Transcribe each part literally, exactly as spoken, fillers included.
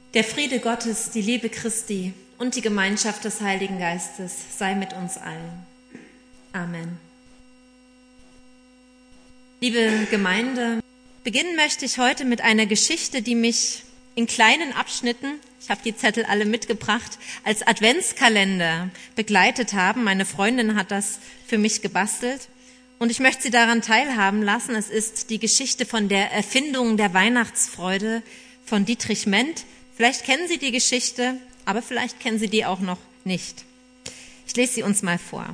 Der Friede Gottes, die Liebe Christi und die Gemeinschaft des Heiligen Geistes sei mit uns allen. Amen. Liebe Gemeinde, beginnen möchte ich heute mit einer Geschichte, die mich in kleinen Abschnitten, ich habe die Zettel alle mitgebracht, als Adventskalender begleitet haben. Meine Freundin hat das für mich gebastelt und ich möchte Sie daran teilhaben lassen. Es ist die Geschichte von der Erfindung der Weihnachtsfreude von Dietrich Ment. Vielleicht kennen Sie die Geschichte, aber vielleicht kennen Sie die auch noch nicht. Ich lese sie uns mal vor.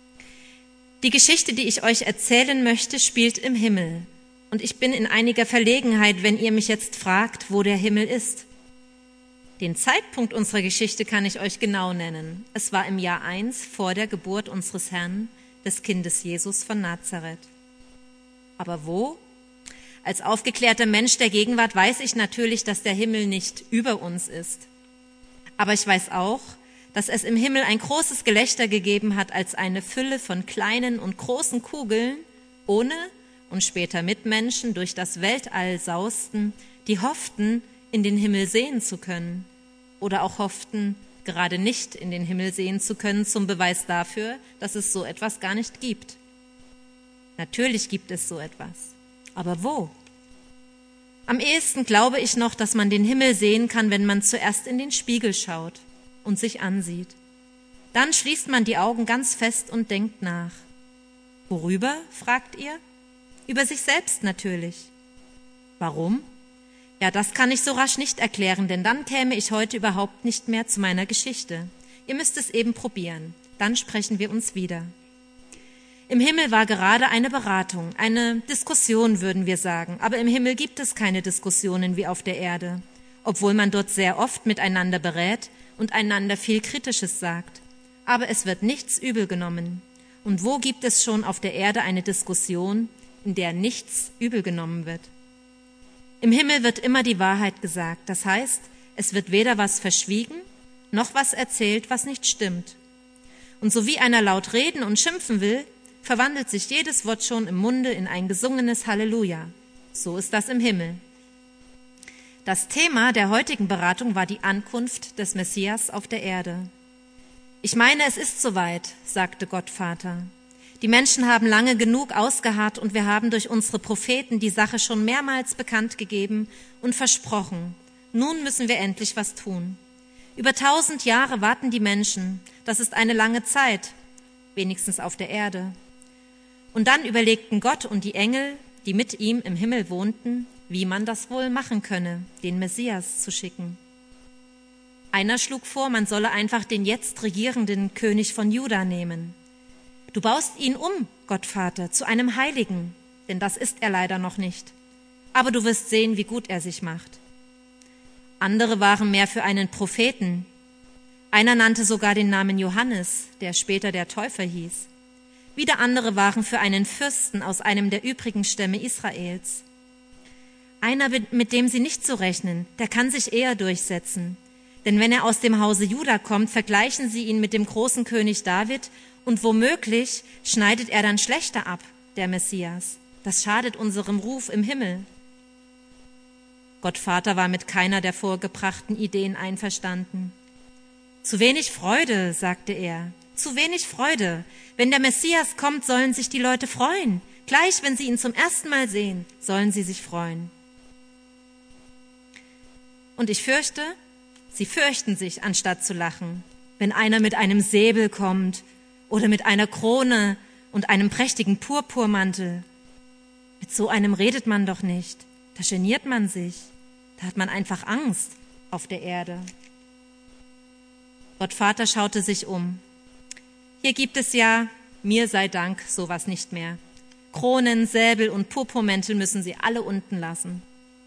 Die Geschichte, die ich euch erzählen möchte, spielt im Himmel. Und ich bin in einiger Verlegenheit, wenn ihr mich jetzt fragt, wo der Himmel ist. Den Zeitpunkt unserer Geschichte kann ich euch genau nennen. Es war im Jahr eins vor der Geburt unseres Herrn, des Kindes Jesus von Nazareth. Aber wo? Als aufgeklärter Mensch der Gegenwart weiß ich natürlich, dass der Himmel nicht über uns ist. Aber ich weiß auch, dass es im Himmel ein großes Gelächter gegeben hat, als eine Fülle von kleinen und großen Kugeln ohne und später mit Menschen durch das Weltall sausten, die hofften, in den Himmel sehen zu können oder auch hofften, gerade nicht in den Himmel sehen zu können, zum Beweis dafür, dass es so etwas gar nicht gibt. Natürlich gibt es so etwas. Aber wo? Am ehesten glaube ich noch, dass man den Himmel sehen kann, wenn man zuerst in den Spiegel schaut und sich ansieht. Dann schließt man die Augen ganz fest und denkt nach. Worüber, fragt ihr? Über sich selbst natürlich. Warum? Ja, das kann ich so rasch nicht erklären, denn dann käme ich heute überhaupt nicht mehr zu meiner Geschichte. Ihr müsst es eben probieren, dann sprechen wir uns wieder. Im Himmel war gerade eine Beratung, eine Diskussion, würden wir sagen. Aber im Himmel gibt es keine Diskussionen wie auf der Erde, obwohl man dort sehr oft miteinander berät und einander viel Kritisches sagt. Aber es wird nichts übel genommen. Und wo gibt es schon auf der Erde eine Diskussion, in der nichts übel genommen wird? Im Himmel wird immer die Wahrheit gesagt. Das heißt, es wird weder was verschwiegen, noch was erzählt, was nicht stimmt. Und so wie einer laut reden und schimpfen will, verwandelt sich jedes Wort schon im Munde in ein gesungenes Halleluja. So ist das im Himmel. Das Thema der heutigen Beratung war die Ankunft des Messias auf der Erde. Ich meine, es ist soweit, sagte Gott Vater. Die Menschen haben lange genug ausgeharrt und wir haben durch unsere Propheten die Sache schon mehrmals bekannt gegeben und versprochen. Nun müssen wir endlich was tun. Über tausend Jahre warten die Menschen. Das ist eine lange Zeit, wenigstens auf der Erde. Und dann überlegten Gott und die Engel, die mit ihm im Himmel wohnten, wie man das wohl machen könne, den Messias zu schicken. Einer schlug vor, man solle einfach den jetzt regierenden König von Juda nehmen. Du baust ihn um, Gottvater, zu einem Heiligen, denn das ist er leider noch nicht. Aber du wirst sehen, wie gut er sich macht. Andere waren mehr für einen Propheten. Einer nannte sogar den Namen Johannes, der später der Täufer hieß. Wieder andere waren für einen Fürsten aus einem der übrigen Stämme Israels. Einer, mit dem sie nicht so rechnen, der kann sich eher durchsetzen. Denn wenn er aus dem Hause Juda kommt, vergleichen sie ihn mit dem großen König David und womöglich schneidet er dann schlechter ab, der Messias. Das schadet unserem Ruf im Himmel. Gott Vater war mit keiner der vorgebrachten Ideen einverstanden. Zu wenig Freude, sagte er, zu wenig Freude. Wenn der Messias kommt, sollen sich die Leute freuen. Gleich, wenn sie ihn zum ersten Mal sehen, sollen sie sich freuen. Und ich fürchte, sie fürchten sich, anstatt zu lachen, wenn einer mit einem Säbel kommt oder mit einer Krone und einem prächtigen Purpurmantel. Mit so einem redet man doch nicht. Da geniert man sich. Da hat man einfach Angst auf der Erde. Gott Vater schaute sich um. Hier gibt es ja, mir sei Dank, sowas nicht mehr. Kronen, Säbel und Purpurmäntel müssen sie alle unten lassen.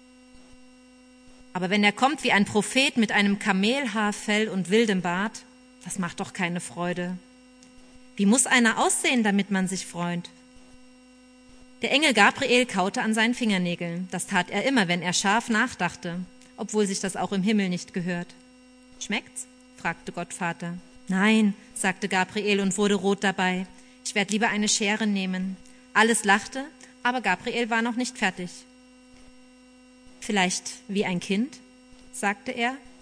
Aber wenn er kommt wie ein Prophet mit einem Kamelhaarfell und wildem Bart, das macht doch keine Freude. Wie muss einer aussehen, damit man sich freut? Der Engel Gabriel kaute an seinen Fingernägeln. Das tat er immer, wenn er scharf nachdachte, obwohl sich das auch im Himmel nicht gehört. Schmeckt's? Fragte Gott Vater. Nein, sagte Gabriel und wurde rot dabei. Ich werde lieber eine Schere nehmen. Alles lachte, aber Gabriel war noch nicht fertig. Vielleicht wie ein Kind, sagte er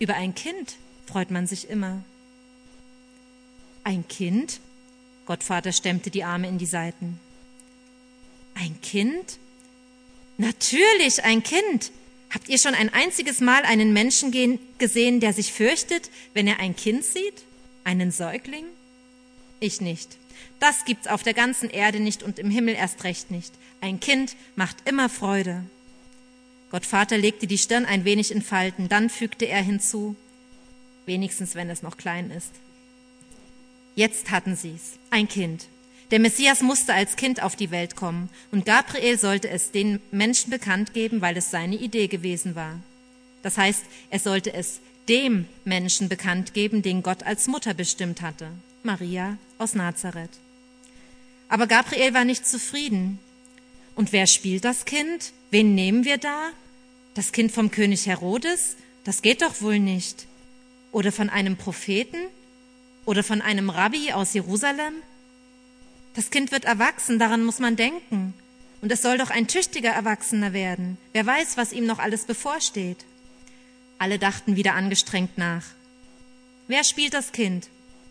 über ein Kind freut man sich immer. Ein Kind? Gottvater stemmte die Arme in die Seiten. Ein Kind? Natürlich, ein Kind. Habt ihr schon ein einziges Mal einen Menschen gesehen, der sich fürchtet, wenn er ein Kind sieht? Einen Säugling? Ich nicht. Das gibt's auf der ganzen Erde nicht und im Himmel erst recht nicht. Ein Kind macht immer Freude. Gottvater legte die Stirn ein wenig in Falten, dann fügte er hinzu, wenigstens wenn es noch klein ist. Jetzt hatten sie's, ein Kind. Der Messias musste als Kind auf die Welt kommen und Gabriel sollte es den Menschen bekannt geben, weil es seine Idee gewesen war. Das heißt, er sollte es dem Menschen bekannt geben, den Gott als Mutter bestimmt hatte, Maria aus Nazareth. Aber Gabriel war nicht zufrieden. Und wer spielt das Kind? Wen nehmen wir da? Das Kind vom König Herodes? Das geht doch wohl nicht. Oder von einem Propheten? Oder von einem Rabbi aus Jerusalem? Das Kind wird erwachsen, daran muss man denken. Und es soll doch ein tüchtiger Erwachsener werden. Wer weiß, was ihm noch alles bevorsteht. Alle dachten wieder angestrengt nach. Wer spielt das Kind?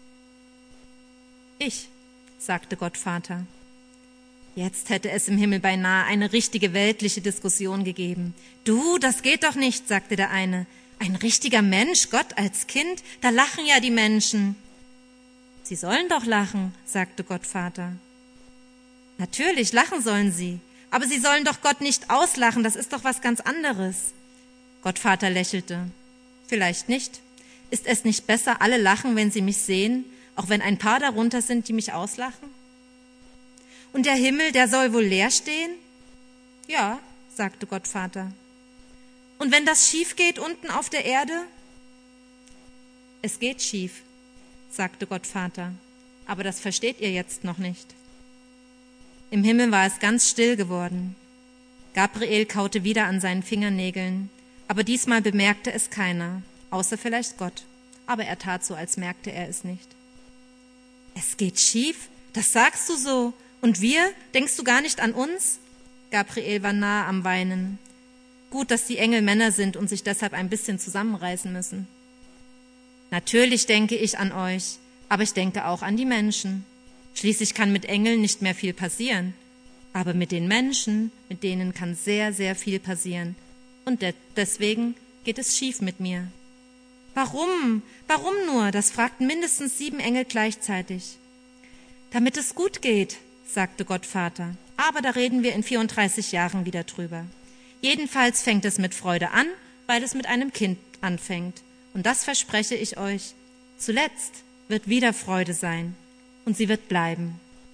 Ich, sagte Gottvater. Jetzt hätte es im Himmel beinahe eine richtige weltliche Diskussion gegeben. Du, das geht doch nicht, sagte der eine. Ein richtiger Mensch, Gott als Kind, da lachen ja die Menschen. Sie sollen doch lachen, sagte Gottvater. Natürlich, lachen sollen sie, aber sie sollen doch Gott nicht auslachen, das ist doch was ganz anderes. Gottvater lächelte. Vielleicht nicht. Ist es nicht besser, alle lachen, wenn sie mich sehen, auch wenn ein paar darunter sind, die mich auslachen? Und der Himmel, der soll wohl leer stehen? Ja, sagte Gottvater. Und wenn das schief geht unten auf der Erde? Es geht schief, sagte Gottvater, aber das versteht ihr jetzt noch nicht. Im Himmel war es ganz still geworden. Gabriel kaute wieder an seinen Fingernägeln, aber diesmal bemerkte es keiner, außer vielleicht Gott. Aber er tat so, als merkte er es nicht. Es geht schief? Das sagst du so. Und wir? Denkst du gar nicht an uns? Gabriel war nahe am Weinen. Gut, dass die Engel Männer sind und sich deshalb ein bisschen zusammenreißen müssen. Natürlich denke ich an euch, aber ich denke auch an die Menschen. Schließlich kann mit Engeln nicht mehr viel passieren. Aber mit den Menschen, mit denen kann sehr, sehr viel passieren. Und de- deswegen geht es schief mit mir. Warum? Warum nur? Das fragten mindestens sieben Engel gleichzeitig. Damit es gut geht, sagte Gottvater. Aber da reden wir in vierunddreißig Jahren wieder drüber. Jedenfalls fängt es mit Freude an, weil es mit einem Kind anfängt. Und das verspreche ich euch. Zuletzt wird wieder Freude sein. Und sie wird bleiben.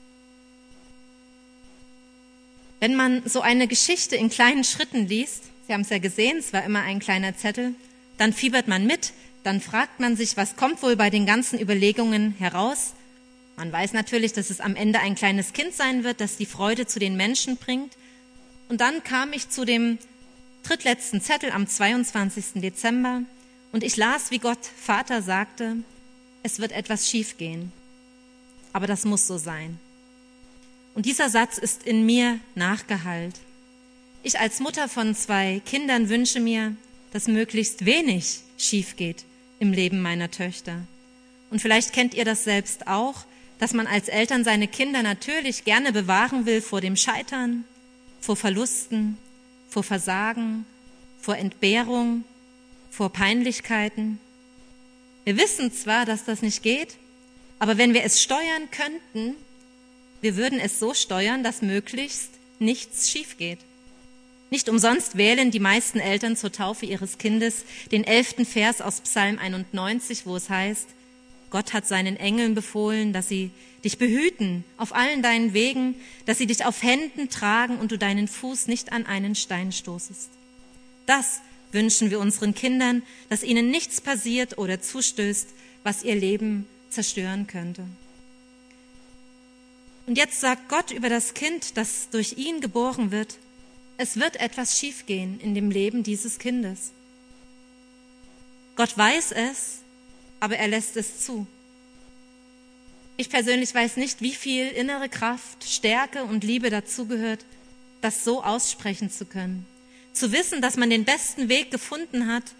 Wenn man so eine Geschichte in kleinen Schritten liest, Sie haben es ja gesehen, es war immer ein kleiner Zettel, dann fiebert man mit, dann fragt man sich, was kommt wohl bei den ganzen Überlegungen heraus? Man weiß natürlich, dass es am Ende ein kleines Kind sein wird, das die Freude zu den Menschen bringt. Und dann kam ich zu dem drittletzten Zettel am zweiundzwanzigsten Dezember und ich las, wie Gott Vater sagte, es wird etwas schiefgehen. Aber das muss so sein. Und dieser Satz ist in mir nachgehallt. Ich als Mutter von zwei Kindern wünsche mir, dass möglichst wenig schief geht im Leben meiner Töchter. Und vielleicht kennt ihr das selbst auch, dass man als Eltern seine Kinder natürlich gerne bewahren will vor dem Scheitern, vor Verlusten, vor Versagen, vor Entbehrung, vor Peinlichkeiten. Wir wissen zwar, dass das nicht geht, aber wenn wir es steuern könnten, wir würden es so steuern, dass möglichst nichts schief geht. Nicht umsonst wählen die meisten Eltern zur Taufe ihres Kindes den elften Vers aus Psalm einundneunzig, wo es heißt, Gott hat seinen Engeln befohlen, dass sie dich behüten auf allen deinen Wegen, dass sie dich auf Händen tragen und du deinen Fuß nicht an einen Stein stoßest. Das wünschen wir unseren Kindern, dass ihnen nichts passiert oder zustößt, was ihr Leben zerstören könnte. Und jetzt sagt Gott über das Kind, das durch ihn geboren wird, es wird etwas schiefgehen in dem Leben dieses Kindes. Gott weiß es, aber er lässt es zu. Ich persönlich weiß nicht, wie viel innere Kraft, Stärke und Liebe dazugehört, das so aussprechen zu können. Zu wissen, dass man den besten Weg gefunden hat,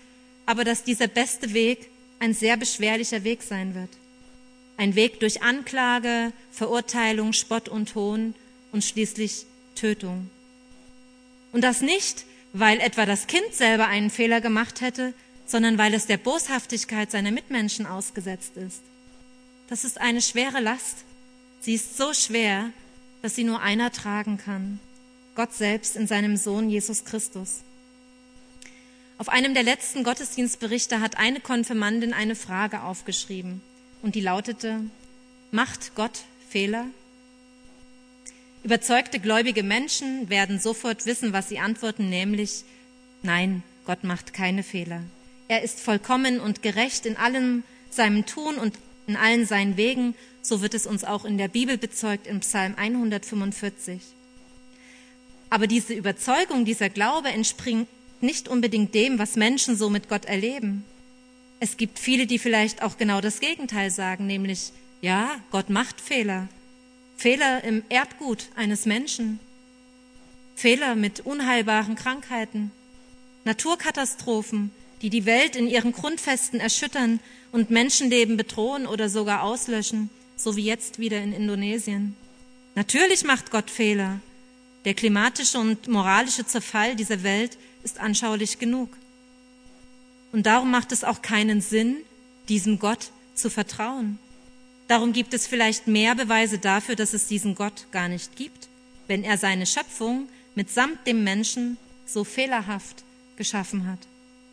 aber dass dieser beste Weg ein sehr beschwerlicher Weg sein wird. Ein Weg durch Anklage, Verurteilung, Spott und Hohn und schließlich Tötung. Und das nicht, weil etwa das Kind selber einen Fehler gemacht hätte, sondern weil es der Boshaftigkeit seiner Mitmenschen ausgesetzt ist. Das ist eine schwere Last. Sie ist so schwer, dass sie nur einer tragen kann, Gott selbst in seinem Sohn Jesus Christus. Auf einem der letzten Gottesdienstberichte hat eine Konfirmandin eine Frage aufgeschrieben und die lautete: Macht Gott Fehler? Überzeugte gläubige Menschen werden sofort wissen, was sie antworten, nämlich: Nein, Gott macht keine Fehler. Er ist vollkommen und gerecht in allem seinem Tun und in allen seinen Wegen. So wird es uns auch in der Bibel bezeugt, im Psalm hundertfünfundvierzig. Aber diese Überzeugung, dieser Glaube entspringt nicht unbedingt dem, was Menschen so mit Gott erleben. Es gibt viele, die vielleicht auch genau das Gegenteil sagen, nämlich: Ja, Gott macht Fehler. Fehler im Erbgut eines Menschen. Fehler mit unheilbaren Krankheiten. Naturkatastrophen, die die Welt in ihren Grundfesten erschüttern und Menschenleben bedrohen oder sogar auslöschen, so wie jetzt wieder in Indonesien. Natürlich macht Gott Fehler. Der klimatische und moralische Zerfall dieser Welt ist anschaulich genug. Und darum macht es auch keinen Sinn, diesem Gott zu vertrauen. Darum gibt es vielleicht mehr Beweise dafür, dass es diesen Gott gar nicht gibt, wenn er seine Schöpfung mitsamt dem Menschen so fehlerhaft geschaffen hat.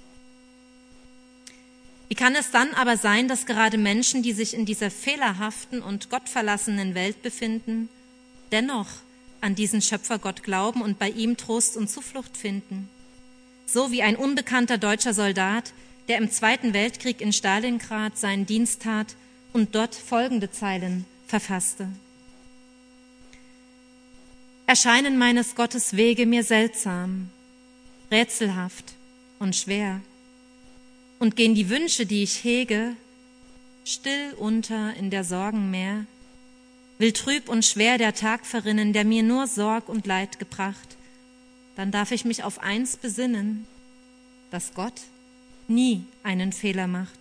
Wie kann es dann aber sein, dass gerade Menschen, die sich in dieser fehlerhaften und gottverlassenen Welt befinden, dennoch an diesen Schöpfergott glauben und bei ihm Trost und Zuflucht finden? So wie ein unbekannter deutscher Soldat, der im Zweiten Weltkrieg in Stalingrad seinen Dienst tat und dort folgende Zeilen verfasste: Erscheinen meines Gottes Wege mir seltsam, rätselhaft und schwer, und gehen die Wünsche, die ich hege, still unter in der Sorgen Meer. Will trüb und schwer der Tag verrinnen, der mir nur Sorg und Leid gebracht, dann darf ich mich auf eins besinnen, dass Gott nie einen Fehler macht.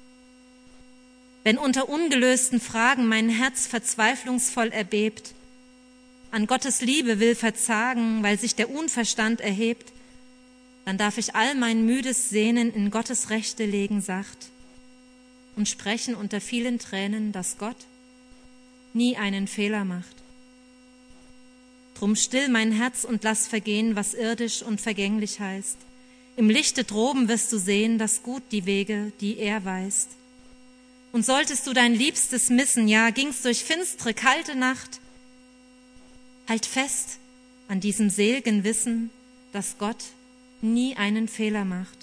Wenn unter ungelösten Fragen mein Herz verzweiflungsvoll erbebt, an Gottes Liebe will verzagen, weil sich der Unverstand erhebt, dann darf ich all mein müdes Sehnen in Gottes Rechte legen sacht und sprechen unter vielen Tränen, dass Gott nie einen Fehler macht. Drum still mein Herz und lass vergehen, was irdisch und vergänglich heißt. Im Lichte droben wirst du sehen, dass gut die Wege, die er weist. Und solltest du dein Liebstes missen, ja, ging's durch finstere, kalte Nacht, halt fest an diesem sel'gen Wissen, dass Gott nie einen Fehler macht.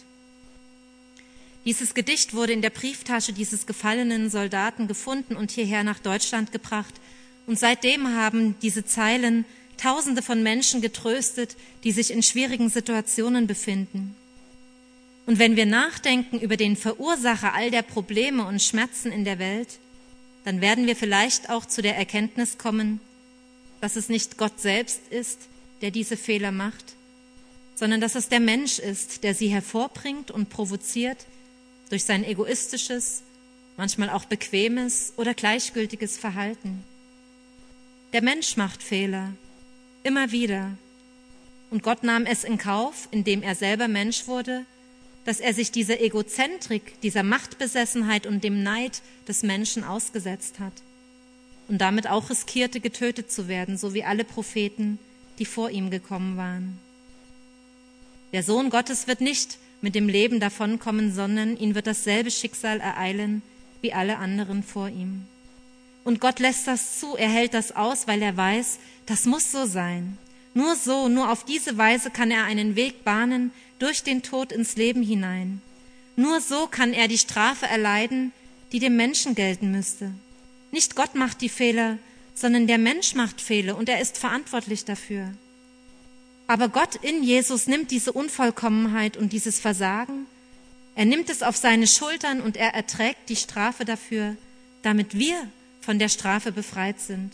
Dieses Gedicht wurde in der Brieftasche dieses gefallenen Soldaten gefunden und hierher nach Deutschland gebracht. Und seitdem haben diese Zeilen Tausende von Menschen getröstet, die sich in schwierigen Situationen befinden. Und wenn wir nachdenken über den Verursacher all der Probleme und Schmerzen in der Welt, dann werden wir vielleicht auch zu der Erkenntnis kommen, dass es nicht Gott selbst ist, der diese Fehler macht, sondern dass es der Mensch ist, der sie hervorbringt und provoziert durch sein egoistisches, manchmal auch bequemes oder gleichgültiges Verhalten. Der Mensch macht Fehler, immer wieder. Und Gott nahm es in Kauf, indem er selber Mensch wurde, dass er sich dieser Egozentrik, dieser Machtbesessenheit und dem Neid des Menschen ausgesetzt hat und damit auch riskierte, getötet zu werden, so wie alle Propheten, die vor ihm gekommen waren. Der Sohn Gottes wird nicht mit dem Leben davonkommen, sondern ihn wird dasselbe Schicksal ereilen wie alle anderen vor ihm. Und Gott lässt das zu, er hält das aus, weil er weiß, das muss so sein. Nur so, nur auf diese Weise kann er einen Weg bahnen durch den Tod ins Leben hinein. Nur so kann er die Strafe erleiden, die dem Menschen gelten müsste. Nicht Gott macht die Fehler, sondern der Mensch macht Fehler und er ist verantwortlich dafür. Aber Gott in Jesus nimmt diese Unvollkommenheit und dieses Versagen, er nimmt es auf seine Schultern und er erträgt die Strafe dafür, damit wir von der Strafe befreit sind.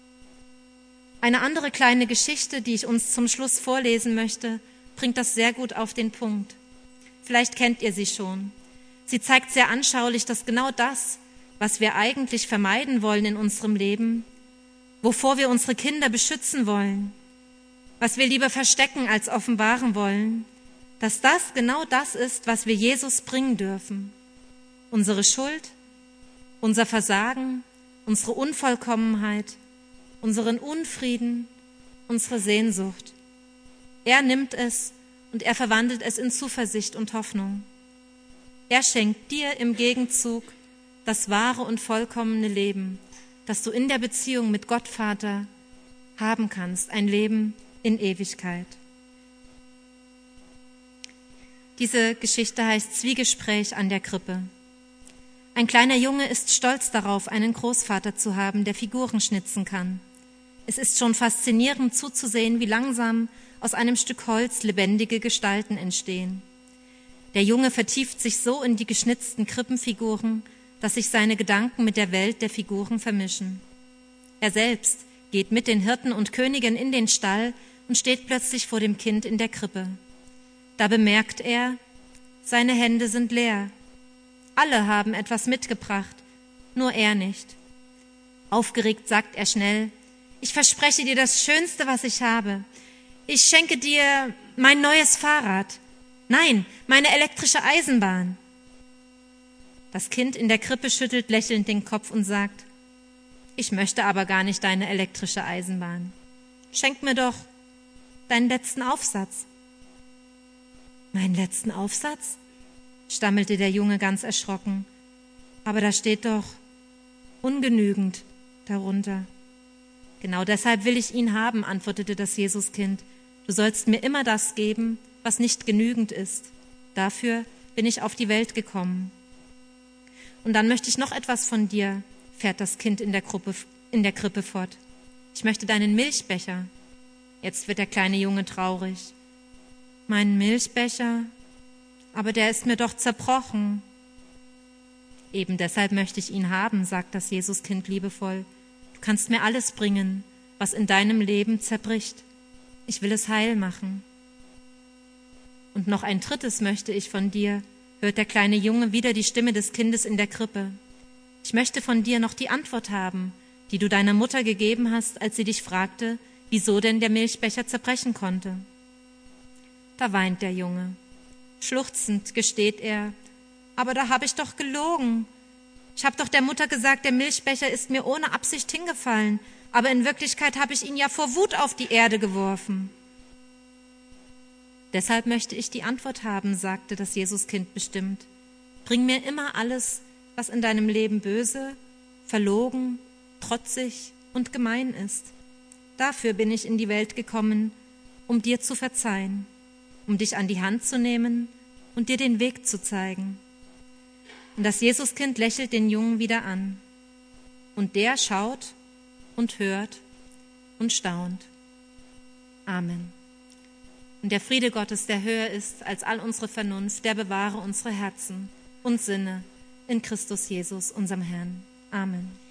Eine andere kleine Geschichte, die ich uns zum Schluss vorlesen möchte, bringt das sehr gut auf den Punkt. Vielleicht kennt ihr sie schon. Sie zeigt sehr anschaulich, dass genau das, was wir eigentlich vermeiden wollen in unserem Leben, wovor wir unsere Kinder beschützen wollen, was wir lieber verstecken als offenbaren wollen, dass das genau das ist, was wir Jesus bringen dürfen. Unsere Schuld, unser Versagen, unsere Unvollkommenheit, unseren Unfrieden, unsere Sehnsucht. Er nimmt es und er verwandelt es in Zuversicht und Hoffnung. Er schenkt dir im Gegenzug das wahre und vollkommene Leben, das du in der Beziehung mit Gott Vater haben kannst, ein Leben in Ewigkeit. Diese Geschichte heißt Zwiegespräch an der Krippe. Ein kleiner Junge ist stolz darauf, einen Großvater zu haben, der Figuren schnitzen kann. Es ist schon faszinierend zuzusehen, wie langsam aus einem Stück Holz lebendige Gestalten entstehen. Der Junge vertieft sich so in die geschnitzten Krippenfiguren, dass sich seine Gedanken mit der Welt der Figuren vermischen. Er selbst geht mit den Hirten und Königen in den Stall und steht plötzlich vor dem Kind in der Krippe. Da bemerkt er, seine Hände sind leer. Alle haben etwas mitgebracht, nur er nicht. Aufgeregt sagt er schnell: Ich verspreche dir das Schönste, was ich habe. Ich schenke dir mein neues Fahrrad. Nein, meine elektrische Eisenbahn. Das Kind in der Krippe schüttelt lächelnd den Kopf und sagt: Ich möchte aber gar nicht deine elektrische Eisenbahn. Schenk mir doch deinen letzten Aufsatz. Meinen letzten Aufsatz? Stammelte der Junge ganz erschrocken. Aber da steht doch ungenügend darunter. Genau deshalb will ich ihn haben, antwortete das Jesuskind. Du sollst mir immer das geben, was nicht genügend ist. Dafür bin ich auf die Welt gekommen. Und dann möchte ich noch etwas von dir, fährt das Kind in der, Gruppe, in der Krippe fort. Ich möchte deinen Milchbecher. Jetzt wird der kleine Junge traurig. Mein Milchbecher? Aber der ist mir doch zerbrochen. Eben deshalb möchte ich ihn haben, sagt das Jesuskind liebevoll. Du kannst mir alles bringen, was in deinem Leben zerbricht. Ich will es heil machen. Und noch ein drittes möchte ich von dir, hört der kleine Junge wieder die Stimme des Kindes in der Krippe. Ich möchte von dir noch die Antwort haben, die du deiner Mutter gegeben hast, als sie dich fragte, wieso denn der Milchbecher zerbrechen konnte. Da weint der Junge. Schluchzend gesteht er: Aber da habe ich doch gelogen. Ich habe doch der Mutter gesagt, der Milchbecher ist mir ohne Absicht hingefallen, aber in Wirklichkeit habe ich ihn ja vor Wut auf die Erde geworfen. Deshalb möchte ich die Antwort haben, sagte das Jesuskind bestimmt. Bring mir immer alles, was in deinem Leben böse, verlogen, trotzig und gemein ist. Dafür bin ich in die Welt gekommen, um dir zu verzeihen, um dich an die Hand zu nehmen und dir den Weg zu zeigen. Und das Jesuskind lächelt den Jungen wieder an. Und der schaut und hört und staunt. Amen. Und der Friede Gottes, der höher ist als all unsere Vernunft, der bewahre unsere Herzen und Sinne in Christus Jesus, unserem Herrn. Amen.